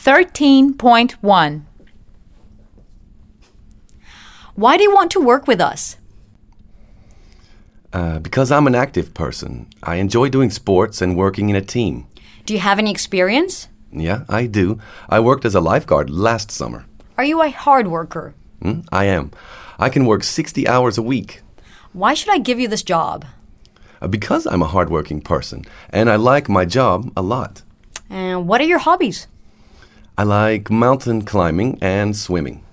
13.1. Why do you want to work with us? Because I'm an active person. I enjoy doing sports and working in a team. Do you have any experience? Yeah, I do. I worked as a lifeguard last summer. Are you a hard worker? I am. I can work 60 hours a week. Why should I give you this job? Because I'm a hardworking person, and I like my job a lot. And what are your hobbies? I like mountain climbing and swimming.